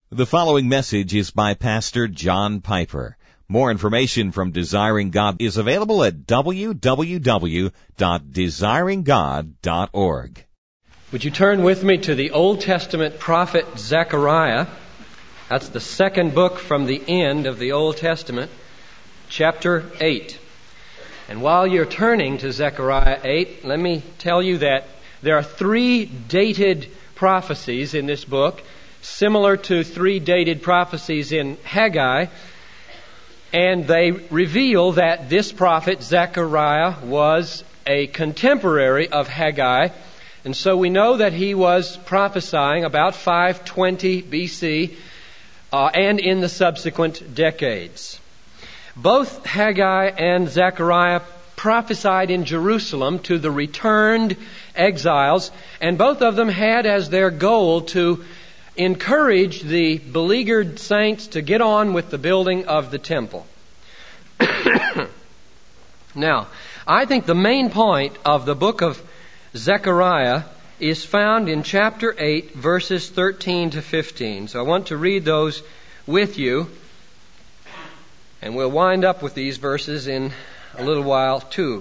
The following message is by Pastor John Piper. More information from Desiring God is available at www.desiringgod.org. Would you turn with me to the Old Testament prophet Zechariah? That's the second book from the end of the Old Testament, chapter 8. And while you're turning to Zechariah 8, let me tell you that there are three dated prophecies in this book, similar to three dated prophecies in Haggai, and they reveal that this prophet, Zechariah, was a contemporary of Haggai, and so we know that he was prophesying about 520 BC and in the subsequent decades. Both Haggai and Zechariah prophesied in Jerusalem to the returned exiles, and both of them had as their goal to encourage the beleaguered saints to get on with the building of the temple. Now, I think the main point of the book of Zechariah is found in chapter 8, verses 13 to 15. So I want to read those with you, and we'll wind up with these verses in a little while too.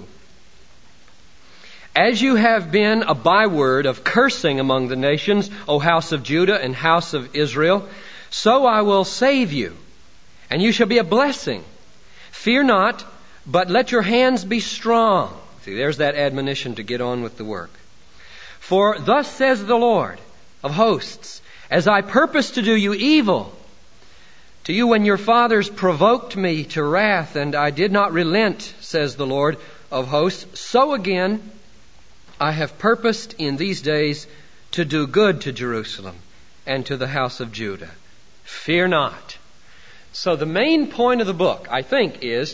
As you have been a byword of cursing among the nations, O house of Judah and house of Israel, so I will save you, and you shall be a blessing. Fear not, but let your hands be strong. See, there's that admonition to get on with the work. For thus says the Lord of hosts, as I purposed to do you evil, to you when your fathers provoked me to wrath, and I did not relent, says the Lord of hosts, so again I have purposed in these days to do good to Jerusalem and to the house of Judah. Fear not. So the main point of the book, I think, is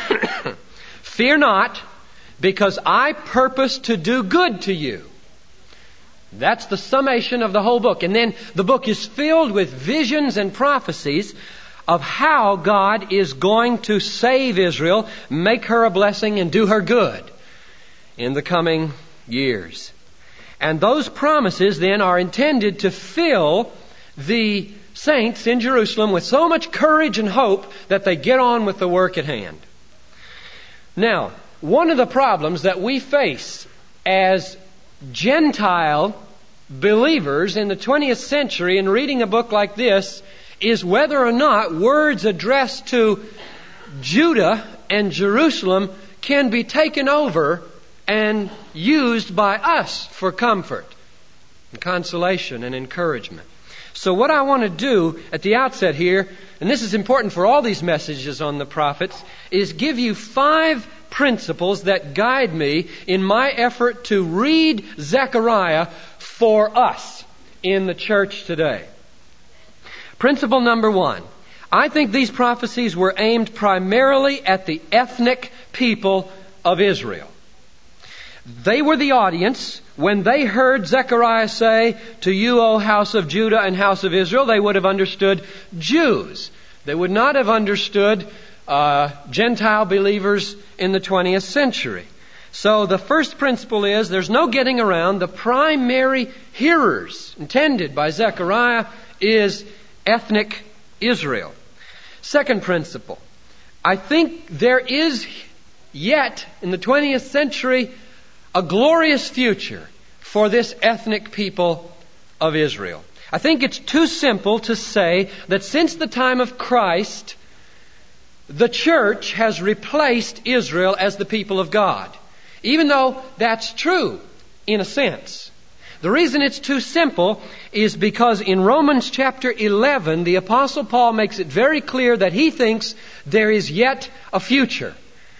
fear not, because I purpose to do good to you. That's the summation of the whole book. And then the book is filled with visions and prophecies of how God is going to save Israel, make her a blessing, and do her good in the coming years. And those promises then are intended to fill the saints in Jerusalem with so much courage and hope that they get on with the work at hand. Now, one of the problems that we face as Gentile believers in the 20th century in reading a book like this is whether or not words addressed to Judah and Jerusalem can be taken over and used by us for comfort and consolation and encouragement. So what I want to do at the outset here, and this is important for all these messages on the prophets, is give you 5 principles that guide me in my effort to read Zechariah for us in the church today. Principle number 1. I think these prophecies were aimed primarily at the ethnic people of Israel. They were the audience. When they heard Zechariah say, to you, O house of Judah and house of Israel, they would have understood Jews. They would not have understood Gentile believers in the 20th century. So the first principle is there's no getting around. The primary hearers intended by Zechariah is ethnic Israel. Second principle, I think there is yet in the 20th century a glorious future for this ethnic people of Israel. I think it's too simple to say that since the time of Christ, the church has replaced Israel as the people of God. Even though that's true in a sense. The reason it's too simple is because in Romans chapter 11, the Apostle Paul makes it very clear that he thinks there is yet a future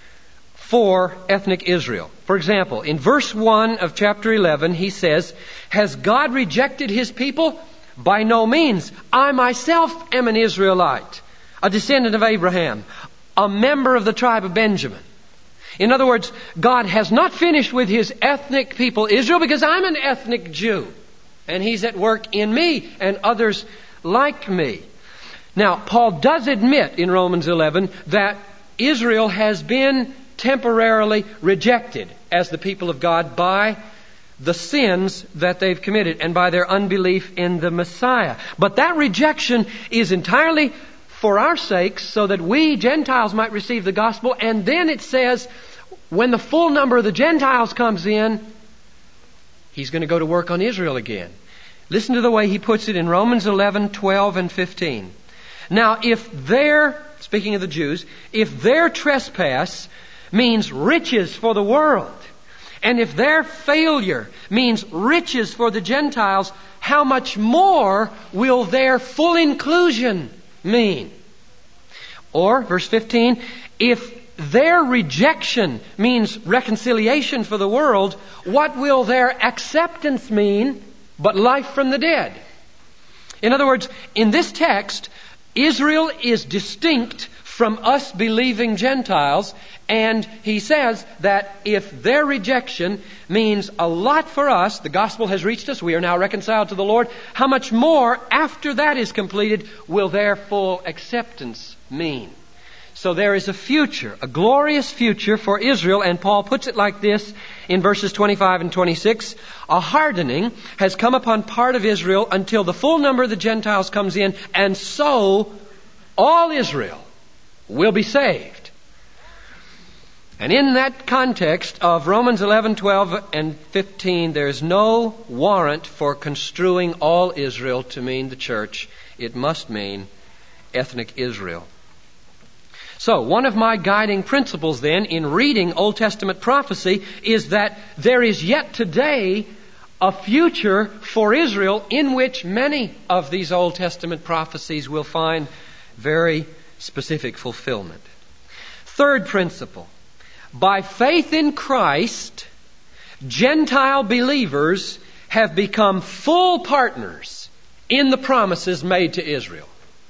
for ethnic Israel. For example, in verse 1 of chapter 11, he says, has God rejected His people? By no means. I myself am an Israelite, a descendant of Abraham, a member of the tribe of Benjamin. In other words, God has not finished with His ethnic people Israel because I'm an ethnic Jew. And He's at work in me and others like me. Now, Paul does admit in Romans 11 that Israel has been temporarily rejected as the people of God by the sins that they've committed and by their unbelief in the Messiah. But that rejection is entirely for our sakes, so that we Gentiles might receive the gospel. And then it says, when the full number of the Gentiles comes in, He's going to go to work on Israel again. Listen to the way he puts it in Romans 11:12 and 15. Now, speaking of the Jews, if their trespass means riches for the world, and if their failure means riches for the Gentiles, how much more will their full inclusion mean? Or, verse 15, if their rejection means reconciliation for the world, what will their acceptance mean but life from the dead? In other words, in this text, Israel is distinct from us believing Gentiles, and he says that if their rejection means a lot for us, the gospel has reached us, we are now reconciled to the Lord, how much more after that is completed will their full acceptance mean? So there is a future, a glorious future for Israel, and Paul puts it like this in verses 25 and 26. A hardening has come upon part of Israel until the full number of the Gentiles comes in, and so all Israel will be saved. And in that context of Romans 11:12 and 15, there is no warrant for construing all Israel to mean the church. It must mean ethnic Israel. So, one of my guiding principles then in reading Old Testament prophecy is that there is yet today a future for Israel in which many of these Old Testament prophecies will find very specific fulfillment. Third principle. By faith in Christ, Gentile believers have become full partners in the promises made to Israel.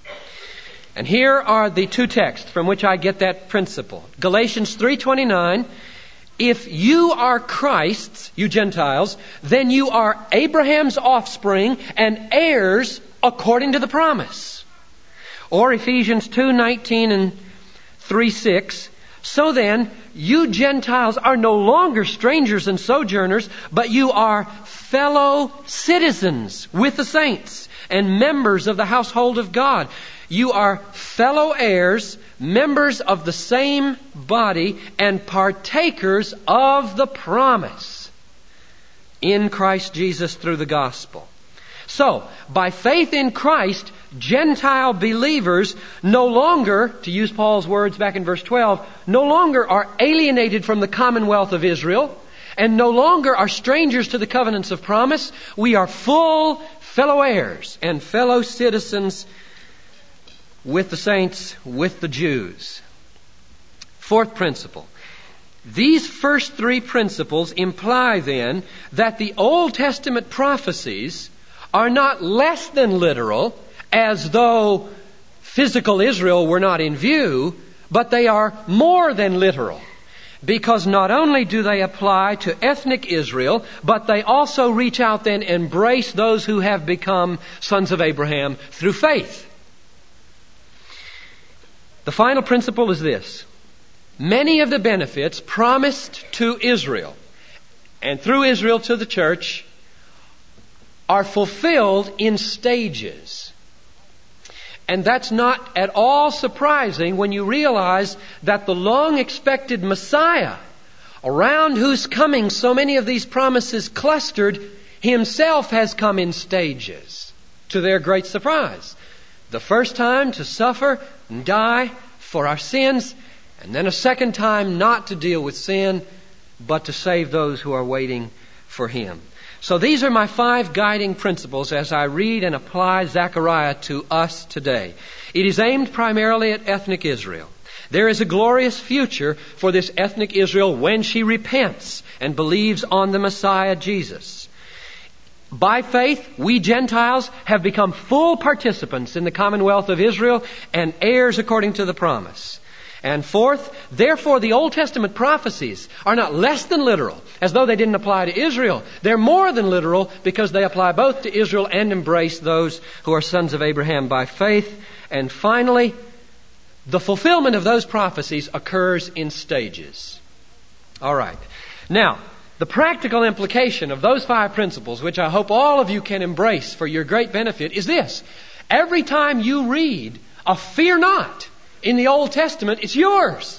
And here are the two texts from which I get that principle. Galatians 3:29, if you are Christ's, you Gentiles, then you are Abraham's offspring and heirs according to the promise. Or Ephesians 2:19 and 3:6, so then you Gentiles are no longer strangers and sojourners, but you are fellow citizens with the saints and members of the household of God. You are fellow heirs, members of the same body, and partakers of the promise in Christ Jesus through the gospel. So, by faith in Christ, Gentile believers no longer, to use Paul's words back in verse 12, no longer are alienated from the commonwealth of Israel, and no longer are strangers to the covenants of promise. We are full fellow heirs and fellow citizens with the saints, with the Jews. Fourth principle. These first three principles imply then that the Old Testament prophecies are not less than literal, as though physical Israel were not in view, but they are more than literal. Because not only do they apply to ethnic Israel, but they also reach out then and embrace those who have become sons of Abraham through faith. The final principle is this. Many of the benefits promised to Israel, and through Israel to the church, are fulfilled in stages. And that's not at all surprising when you realize that the long-expected Messiah, around whose coming so many of these promises clustered, himself has come in stages, to their great surprise. The first time to suffer and die for our sins, and then a second time not to deal with sin, but to save those who are waiting for Him. So these are my 5 guiding principles as I read and apply Zechariah to us today. It is aimed primarily at ethnic Israel. There is a glorious future for this ethnic Israel when she repents and believes on the Messiah Jesus. By faith, we Gentiles have become full participants in the commonwealth of Israel and heirs according to the promise. And fourth, therefore the Old Testament prophecies are not less than literal, as though they didn't apply to Israel. They're more than literal because they apply both to Israel and embrace those who are sons of Abraham by faith. And finally, the fulfillment of those prophecies occurs in stages. All right. Now, The practical implication of those 5 principles, which I hope all of you can embrace for your great benefit, is this. Every time you read a fear not in the Old Testament, it's yours.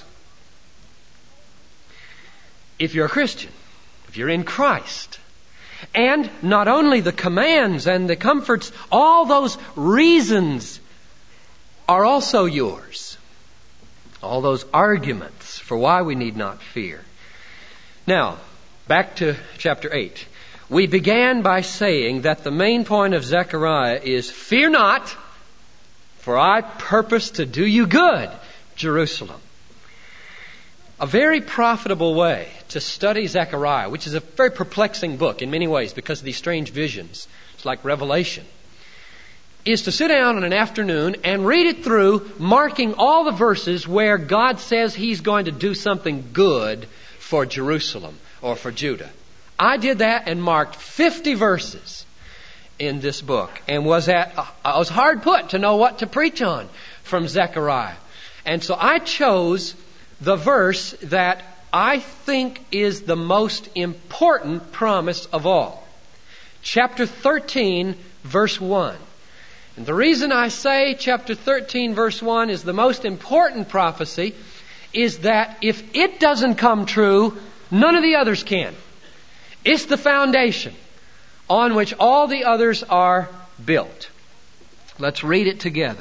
If you're a Christian, if you're in Christ. And not only the commands and the comforts, all those reasons are also yours. All those arguments for why we need not fear. Now, back to chapter 8. We began by saying that the main point of Zechariah is, fear not, for I purpose to do you good, Jerusalem. A very profitable way to study Zechariah, which is a very perplexing book in many ways because of these strange visions, it's like Revelation, is to sit down on an afternoon and read it through, marking all the verses where God says He's going to do something good for Jerusalem or for Judah. I did that and marked 50 verses in this book and I was hard put to know what to preach on from Zechariah. And so I chose the verse that I think is the most important promise of all. Chapter 13, verse 1. And the reason I say chapter 13, verse 1 is the most important prophecy is that if it doesn't come true, none of the others can. It's the foundation on which all the others are built. Let's read it together.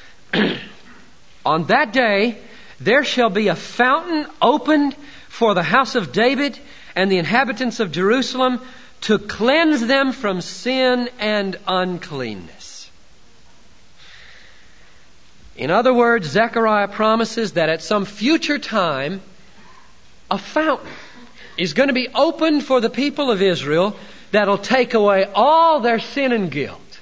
On that day, there shall be a fountain opened for the house of David and the inhabitants of Jerusalem to cleanse them from sin and uncleanness. In other words, Zechariah promises that at some future time, a fountain is going to be opened for the people of Israel that'll take away all their sin and guilt.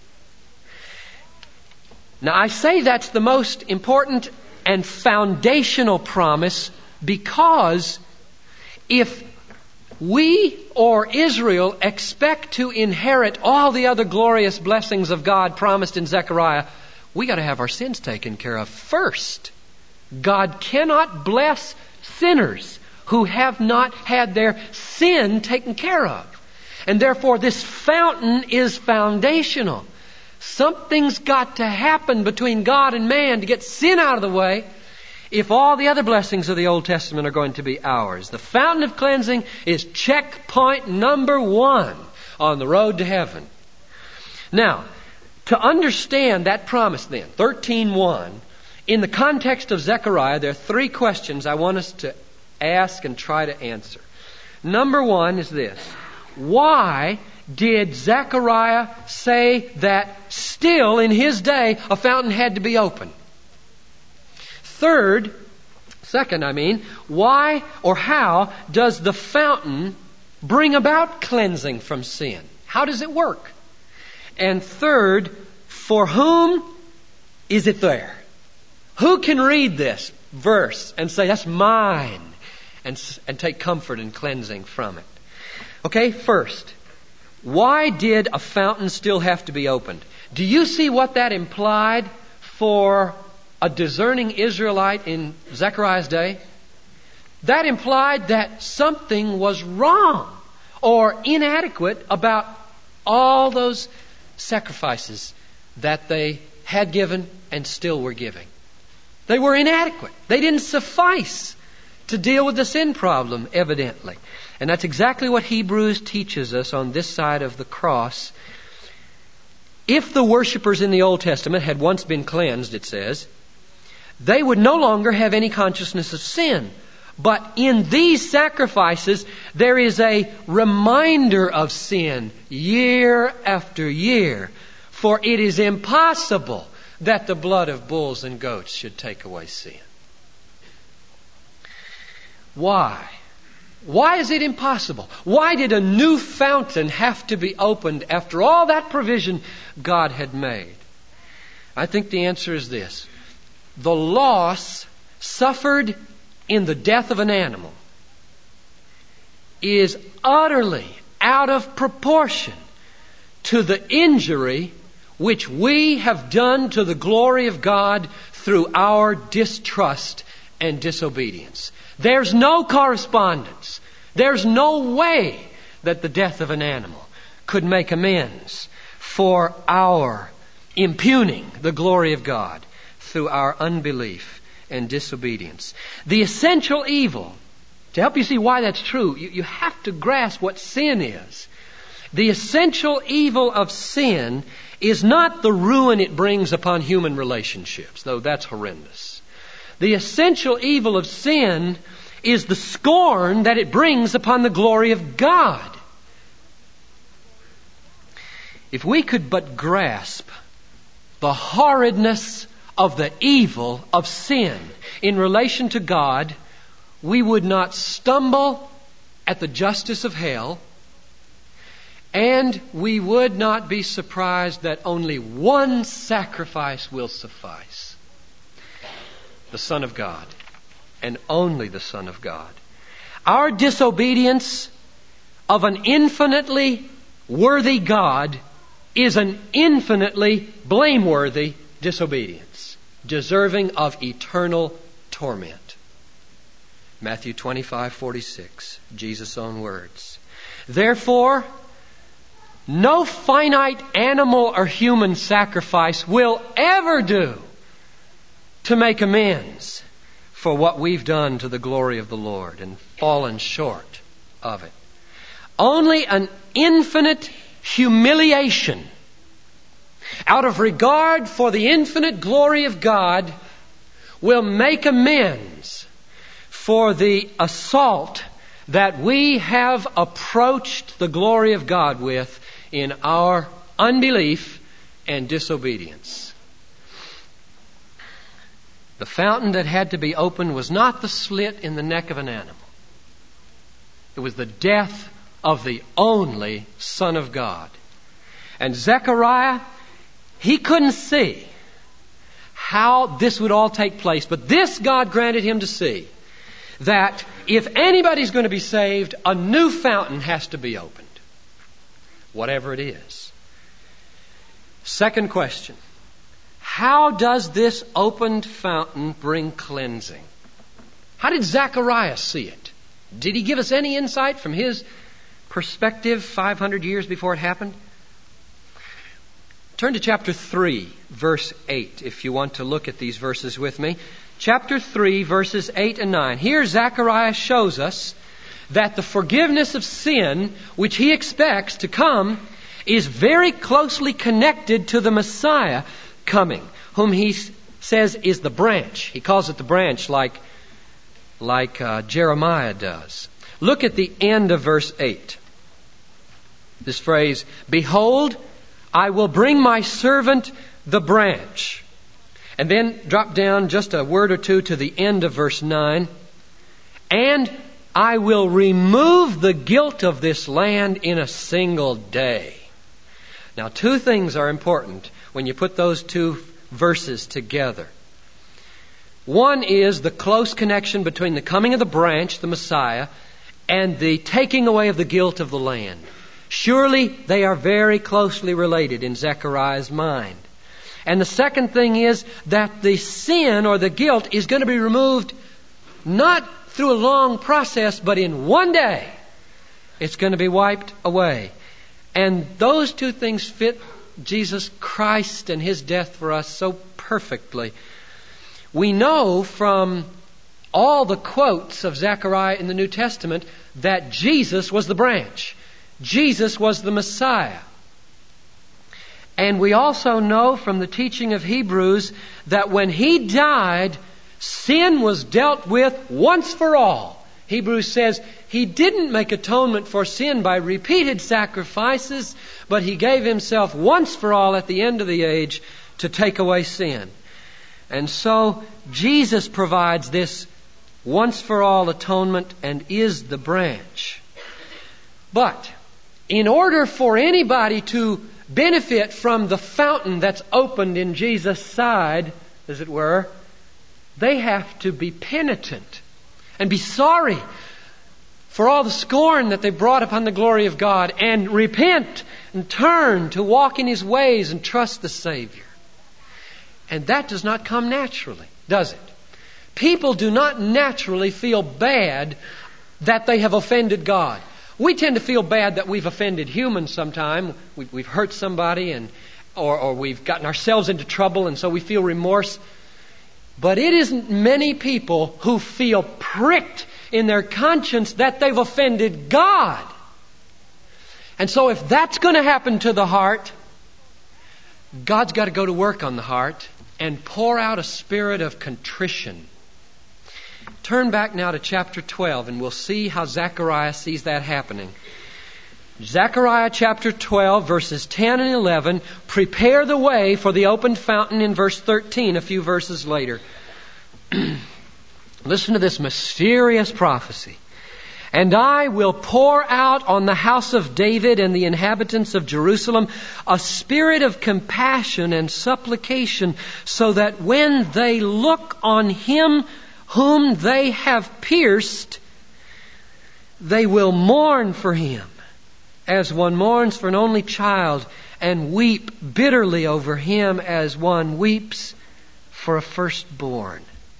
Now, I say that's the most important and foundational promise because if we or Israel expect to inherit all the other glorious blessings of God promised in Zechariah, we got to have our sins taken care of first. God cannot bless sinners who have not had their sin taken care of. And therefore this fountain is foundational. Something's got to happen between God and man to get sin out of the way if all the other blessings of the Old Testament are going to be ours. The fountain of cleansing is checkpoint number 1 on the road to heaven. Now, to understand that promise then, 13:1, in the context of Zechariah, there are 3 questions I want us to ask and try to answer. Number 1 is this. Why did Zechariah say that still in his day a fountain had to be opened? Second, why or how does the fountain bring about cleansing from sin? How does it work? And third, for whom is it there? Who can read this verse and say, that's mine, and take comfort in cleansing from it? Okay, first, why did a fountain still have to be opened? Do you see what that implied for a discerning Israelite in Zechariah's day? That implied that something was wrong or inadequate about all those sacrifices that they had given and still were giving. They were inadequate. They didn't suffice to deal with the sin problem, evidently. And that's exactly what Hebrews teaches us on this side of the cross. If the worshipers in the Old Testament had once been cleansed, it says, they would no longer have any consciousness of sin. But in these sacrifices, there is a reminder of sin year after year. For it is impossible that the blood of bulls and goats should take away sin. Why? Why is it impossible? Why did a new fountain have to be opened after all that provision God had made? I think the answer is this. The loss suffered in the death of an animal is utterly out of proportion to the injury which we have done to the glory of God through our distrust and disobedience. There's no correspondence There's no way that the death of an animal could make amends for our impugning the glory of God through our unbelief and disobedience. The essential evil, to help you see why that's true, you have to grasp what sin is. The essential evil of sin is not the ruin it brings upon human relationships, though that's horrendous. The essential evil of sin is the scorn that it brings upon the glory of God. If we could but grasp the horridness of the evil of sin in relation to God, we would not stumble at the justice of hell, and we would not be surprised that only one sacrifice will suffice. The Son of God, and only the Son of God. Our disobedience of an infinitely worthy God is an infinitely blameworthy disobedience, deserving of eternal torment. Matthew 25:46, Jesus' own words. Therefore, no finite animal or human sacrifice will ever do to make amends for what we've done to the glory of the Lord and fallen short of it. Only an infinite humiliation out of regard for the infinite glory of God will make amends for the assault that we have approached the glory of God with in our unbelief and disobedience. The fountain that had to be opened was not the slit in the neck of an animal. It was the death of the only Son of God. And Zechariah, he couldn't see how this would all take place. But this God granted him to see, that if anybody's going to be saved, a new fountain has to be opened, whatever it is. Second question. How does this opened fountain bring cleansing? How did Zechariah see it? Did he give us any insight from his perspective 500 years before it happened? Turn to chapter 3, verse 8, if you want to look at these verses with me. Chapter 3, verses 8 and 9. Here Zechariah shows us that the forgiveness of sin, which he expects to come, is very closely connected to the Messiah coming, whom he says is the branch. He calls it the branch like Jeremiah does. Look at the end of verse 8. This phrase, "Behold, I will bring my servant the branch." And then drop down just a word or two to the end of verse 9. "And I will remove the guilt of this land in a single day." Now, two things are important when you put those two verses together. One is the close connection between the coming of the branch, the Messiah, and the taking away of the guilt of the land. Surely they are very closely related in Zechariah's mind. And the second thing is that the sin or the guilt is going to be removed not through a long process, but in one day. It's going to be wiped away. And those two things fit Jesus Christ and His death for us so perfectly. We know from all the quotes of Zechariah in the New Testament that Jesus was the branch. Jesus was the Messiah. And we also know from the teaching of Hebrews that when He died, sin was dealt with once for all. Hebrews says He didn't make atonement for sin by repeated sacrifices, but He gave Himself once for all at the end of the age to take away sin. And so Jesus provides this once for all atonement and is the branch. But in order for anybody to benefit from the fountain that's opened in Jesus' side, as it were, they have to be penitent and be sorry for all the scorn that they brought upon the glory of God, and repent and turn to walk in His ways and trust the Savior. And that does not come naturally, does it? People do not naturally feel bad that they have offended God. We tend to feel bad that we've offended humans sometime. We've hurt somebody or we've gotten ourselves into trouble, and so we feel remorse. But it isn't many people who feel pricked in their conscience that they've offended God. And so if that's going to happen to the heart, God's got to go to work on the heart and pour out a spirit of contrition. Turn back now to chapter 12 and we'll see how Zechariah sees that happening. Zechariah chapter 12 verses 10 and 11 prepare the way for the opened fountain in verse 13 a few verses later. Listen to this mysterious prophecy. And I will pour out on the house of David and the inhabitants of Jerusalem a spirit of compassion and supplication, so that when they look on him whom they have pierced, they will mourn for him, as one mourns for an only child, and weep bitterly over him as one weeps for a firstborn.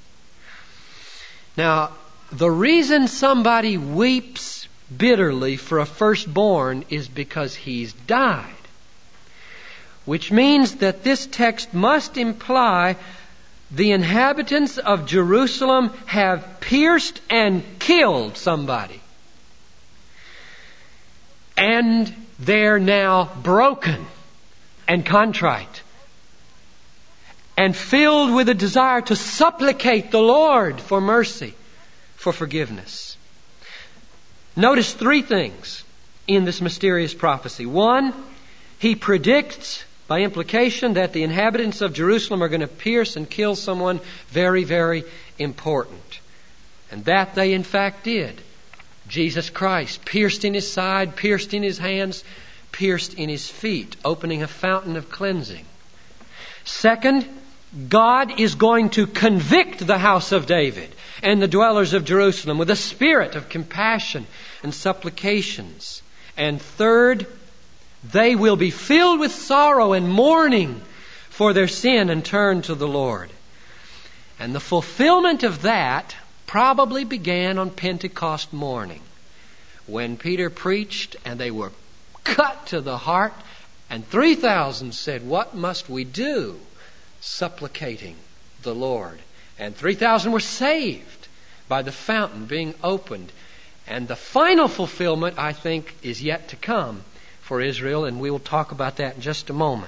Now, the reason somebody weeps bitterly for a firstborn is because he's died. Which means that this text must imply the inhabitants of Jerusalem have pierced and killed somebody. And they're now broken and contrite and filled with a desire to supplicate the Lord for mercy, for forgiveness. Notice three things in this mysterious prophecy. One, he predicts by implication that the inhabitants of Jerusalem are going to pierce and kill someone very, very important. And that they in fact did. Jesus Christ, pierced in his side, pierced in his hands, pierced in his feet, opening a fountain of cleansing. Second, God is going to convict the house of David and the dwellers of Jerusalem with a spirit of compassion and supplications. And third, they will be filled with sorrow and mourning for their sin and turn to the Lord. And the fulfillment of that probably began on Pentecost morning, when Peter preached and they were cut to the heart, and 3,000 said, "What must we do?" supplicating the Lord. And 3,000 were saved by the fountain being opened. And the final fulfillment, I think, is yet to come for Israel, and we will talk about that in just a moment.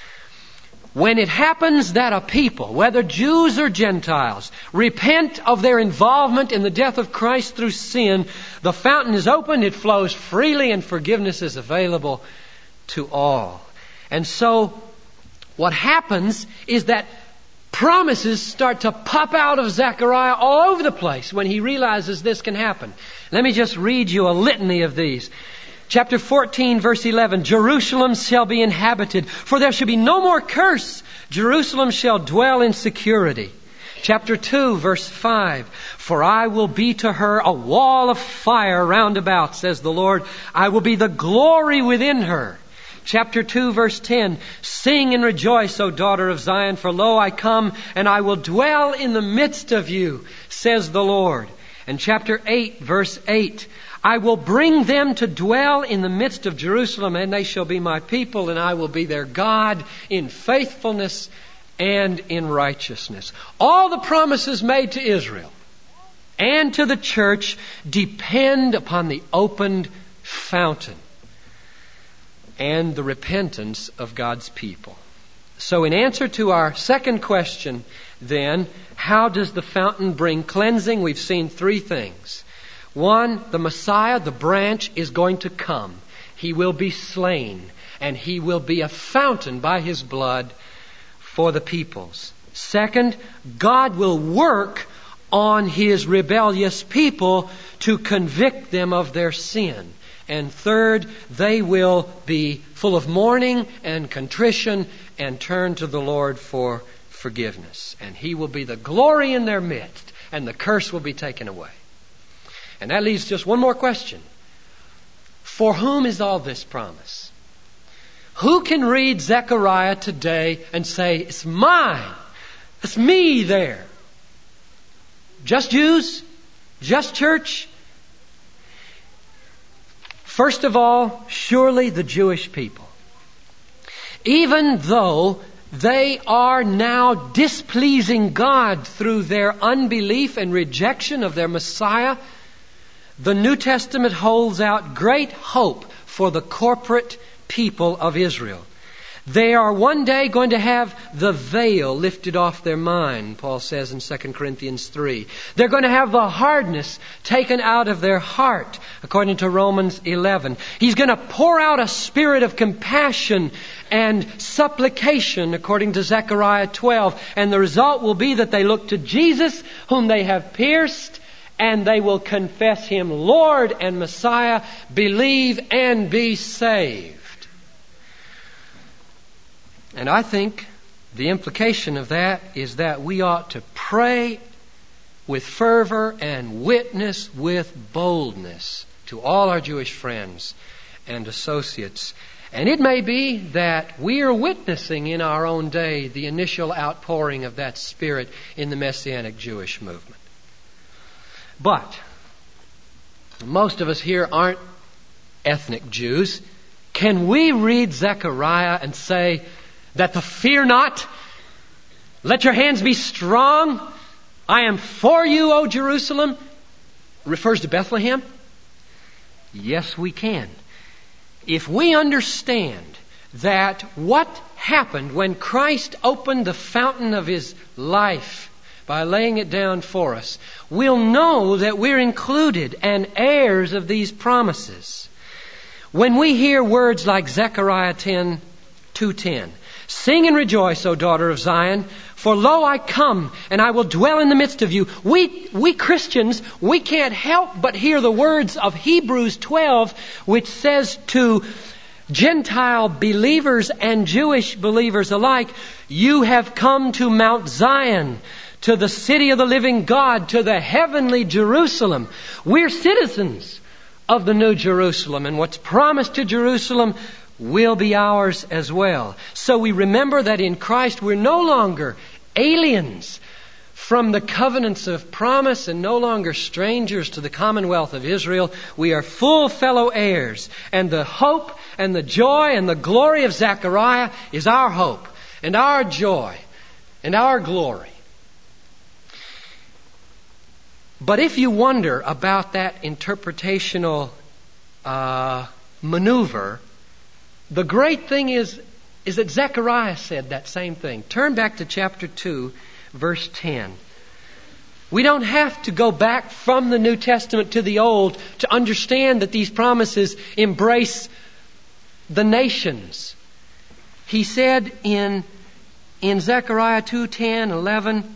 When it happens that a people, whether Jews or Gentiles, repent of their involvement in the death of Christ through sin, the fountain is opened, it flows freely, and forgiveness is available to all. And so what happens is that promises start to pop out of Zechariah all over the place when he realizes this can happen. Let me just read you a litany of these. Chapter 14, verse 11, Jerusalem shall be inhabited, for there shall be no more curse. Jerusalem shall dwell in security. Chapter 2, verse 5, for I will be to her a wall of fire round about, says the Lord. I will be the glory within her. Chapter 2, verse 10, sing and rejoice, O daughter of Zion, for lo, I come, and I will dwell in the midst of you, says the Lord. And chapter 8, verse 8, I will bring them to dwell in the midst of Jerusalem, and they shall be my people, and I will be their God in faithfulness and in righteousness. All the promises made to Israel and to the church depend upon the opened fountain and the repentance of God's people. So in answer to our second question, then, how does the fountain bring cleansing? We've seen three things. One, the Messiah, the branch, is going to come. He will be slain, and he will be a fountain by his blood for the peoples. Second, God will work on his rebellious people to convict them of their sin. And third, they will be full of mourning and contrition and turn to the Lord for forgiveness. And he will be the glory in their midst, and the curse will be taken away. And that leaves just one more question. For whom is all this promise? Who can read Zechariah today and say, it's mine, it's me there? Just Jews? Just church? First of all, surely the Jewish people. Even though they are now displeasing God through their unbelief and rejection of their Messiah, the New Testament holds out great hope for the corporate people of Israel. They are one day going to have the veil lifted off their mind, Paul says in 2 Corinthians 3. They're going to have the hardness taken out of their heart, according to Romans 11. He's going to pour out a spirit of compassion and supplication, according to Zechariah 12. And the result will be that they look to Jesus, whom they have pierced, and they will confess Him Lord and Messiah, believe and be saved. And I think the implication of that is that we ought to pray with fervor and witness with boldness to all our Jewish friends and associates. And it may be that we are witnessing in our own day the initial outpouring of that Spirit in the Messianic Jewish movement. But most of us here aren't ethnic Jews. Can we read Zechariah and say that the fear not, let your hands be strong, I am for you, O Jerusalem, refers to Bethlehem? Yes, we can. If we understand that what happened when Christ opened the fountain of His life by laying it down for us, we'll know that we're included and heirs of these promises. When we hear words like Zechariah 2:10, sing and rejoice, O daughter of Zion, for lo, I come, and I will dwell in the midst of you. We Christians, we can't help but hear the words of Hebrews 12, which says to Gentile believers and Jewish believers alike, you have come to Mount Zion, to the city of the living God, to the heavenly Jerusalem. We're citizens of the New Jerusalem, and what's promised to Jerusalem will be ours as well. So we remember that in Christ we're no longer aliens from the covenants of promise and no longer strangers to the commonwealth of Israel. We are full fellow heirs. And the hope and the joy and the glory of Zechariah is our hope and our joy and our glory. But if you wonder about that interpretational maneuver, the great thing is that Zechariah said that same thing. Turn back to chapter 2, verse 10. We don't have to go back from the New Testament to the Old to understand that these promises embrace the nations. He said in Zechariah 2:10, 11,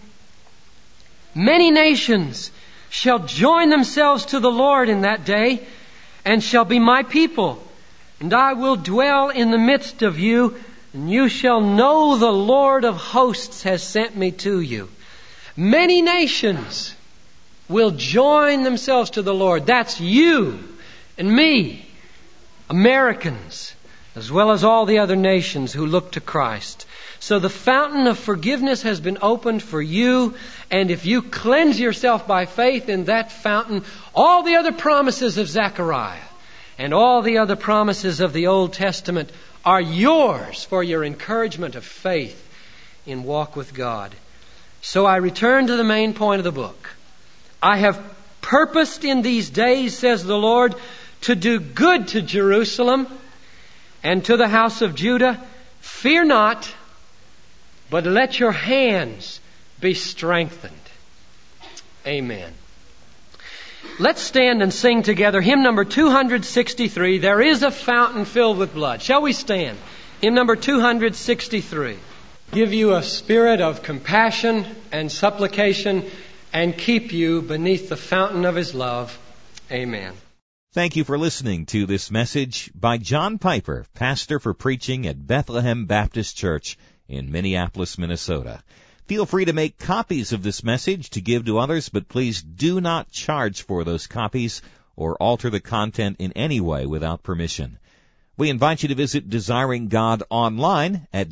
many nations shall join themselves to the Lord in that day and shall be my people. And I will dwell in the midst of you, and you shall know the Lord of hosts has sent me to you. Many nations will join themselves to the Lord. That's you and me, Americans, as well as all the other nations who look to Christ. So the fountain of forgiveness has been opened for you, and if you cleanse yourself by faith in that fountain, all the other promises of Zechariah and all the other promises of the Old Testament are yours for your encouragement of faith in walk with God. So I return to the main point of the book. I have purposed in these days, says the Lord, to do good to Jerusalem and to the house of Judah. Fear not, but let your hands be strengthened. Amen. Let's stand and sing together hymn number 263, There is a Fountain Filled with Blood. Shall we stand? Hymn number 263. Give you a spirit of compassion and supplication and keep you beneath the fountain of His love. Amen. Thank you for listening to this message by John Piper, pastor for preaching at Bethlehem Baptist Church in Minneapolis, Minnesota. Feel free to make copies of this message to give to others, but please do not charge for those copies or alter the content in any way without permission. We invite you to visit Desiring God online at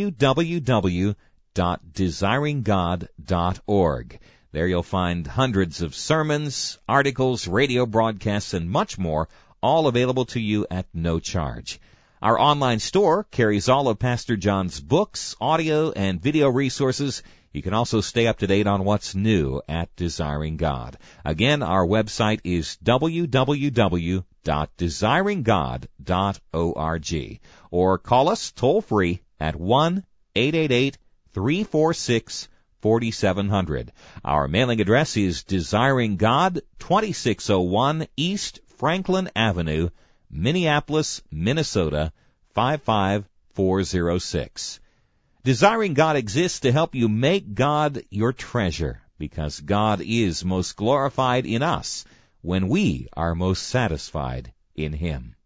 www.desiringgod.org. There you'll find hundreds of sermons, articles, radio broadcasts, and much more, all available to you at no charge. Our online store carries all of Pastor John's books, audio, and video resources. You can also stay up to date on what's new at Desiring God. Again, our website is www.desiringgod.org. Or call us toll-free at 1-888-346-4700. Our mailing address is Desiring God, 2601 East Franklin Avenue, Minneapolis, Minnesota, 55406. Desiring God exists to help you make God your treasure, because God is most glorified in us when we are most satisfied in Him.